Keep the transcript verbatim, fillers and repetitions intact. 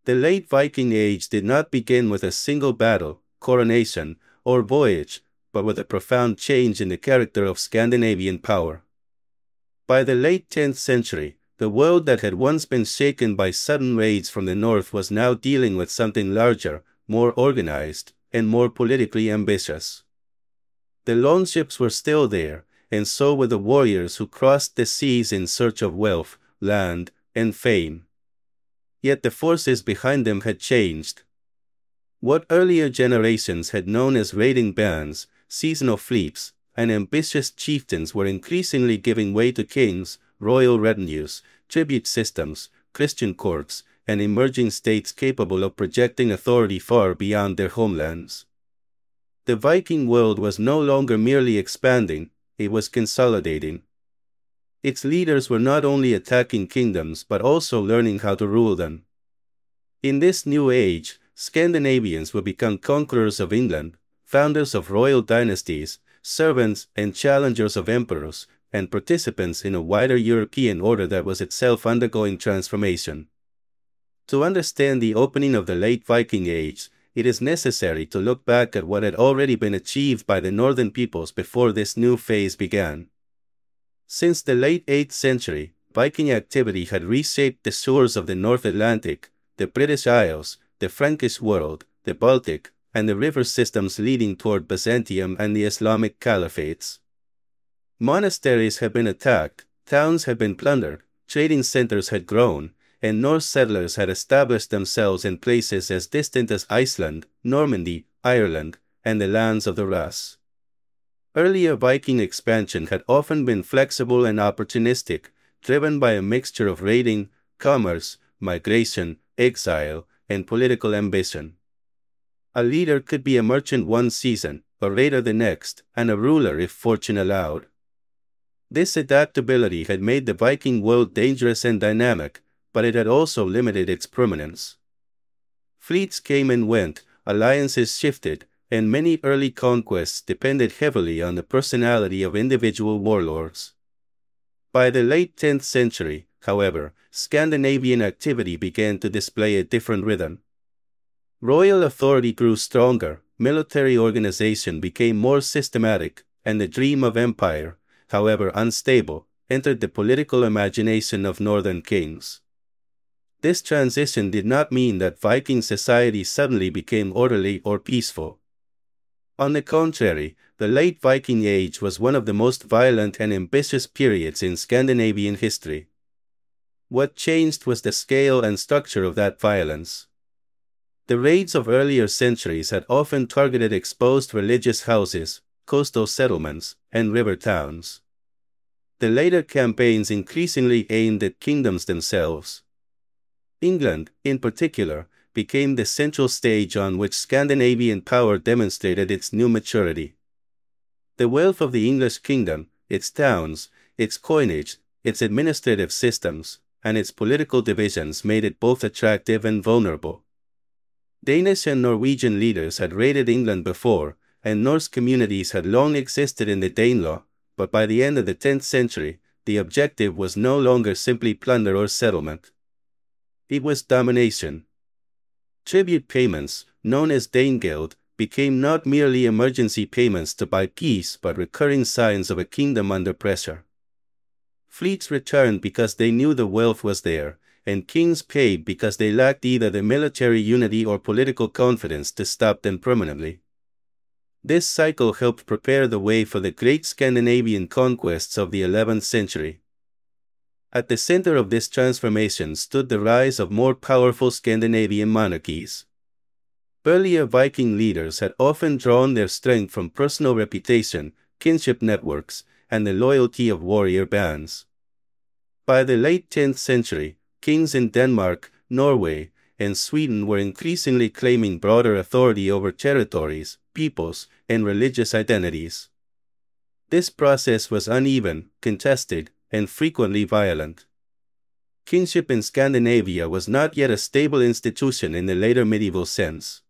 The late Viking Age did not begin with a single battle, coronation, or voyage, but with a profound change in the character of Scandinavian power. By the late tenth century, the world that had once been shaken by sudden raids from the north was now dealing with something larger, more organized, and more politically ambitious. The longships were still there, and so were the warriors who crossed the seas in search of wealth, land, and fame. Yet the forces behind them had changed. What earlier generations had known as raiding bands, seasonal fleets, and ambitious chieftains were increasingly giving way to kings, royal retinues, tribute systems, Christian courts, and emerging states capable of projecting authority far beyond their homelands. The Viking world was no longer merely expanding, it was consolidating. Its leaders were not only attacking kingdoms but also learning how to rule them. In this new age, Scandinavians would become conquerors of England, founders of royal dynasties, servants and challengers of emperors, and participants in a wider European order that was itself undergoing transformation. To understand the opening of the late Viking Age, it is necessary to look back at what had already been achieved by the northern peoples before this new phase began. Since the late eighth century, Viking activity had reshaped the shores of the North Atlantic, the British Isles, the Frankish world, the Baltic, and the river systems leading toward Byzantium and the Islamic caliphates. Monasteries had been attacked, towns had been plundered, trading centers had grown, and Norse settlers had established themselves in places as distant as Iceland, Normandy, Ireland, and the lands of the Rus. Earlier Viking expansion had often been flexible and opportunistic, driven by a mixture of raiding, commerce, migration, exile, and political ambition. A leader could be a merchant one season, a raider the next, and a ruler if fortune allowed. This adaptability had made the Viking world dangerous and dynamic, but it had also limited its permanence. Fleets came and went, alliances shifted, and many early conquests depended heavily on the personality of individual warlords. By the late tenth century, however, Scandinavian activity began to display a different rhythm. Royal authority grew stronger, military organization became more systematic, and the dream of empire, however unstable, entered the political imagination of northern kings. This transition did not mean that Viking society suddenly became orderly or peaceful. On the contrary, the late Viking Age was one of the most violent and ambitious periods in Scandinavian history. What changed was the scale and structure of that violence. The raids of earlier centuries had often targeted exposed religious houses, coastal settlements, and river towns. The later campaigns increasingly aimed at kingdoms themselves. England, in particular, became the central stage on which Scandinavian power demonstrated its new maturity. The wealth of the English kingdom, its towns, its coinage, its administrative systems, and its political divisions made it both attractive and vulnerable. Danish and Norwegian leaders had raided England before, and Norse communities had long existed in the Danelaw, but by the end of the tenth century, the objective was no longer simply plunder or settlement. It was domination. Tribute payments, known as Danegeld, became not merely emergency payments to buy peace but recurring signs of a kingdom under pressure. Fleets returned because they knew the wealth was there, and kings paid because they lacked either the military unity or political confidence to stop them permanently. This cycle helped prepare the way for the great Scandinavian conquests of the eleventh century. At the center of this transformation stood the rise of more powerful Scandinavian monarchies. Earlier Viking leaders had often drawn their strength from personal reputation, kinship networks, and the loyalty of warrior bands. By the late tenth century, kings in Denmark, Norway, and Sweden were increasingly claiming broader authority over territories, peoples, and religious identities. This process was uneven, contested, and frequently violent. Kingship in Scandinavia was not yet a stable institution in the later medieval sense.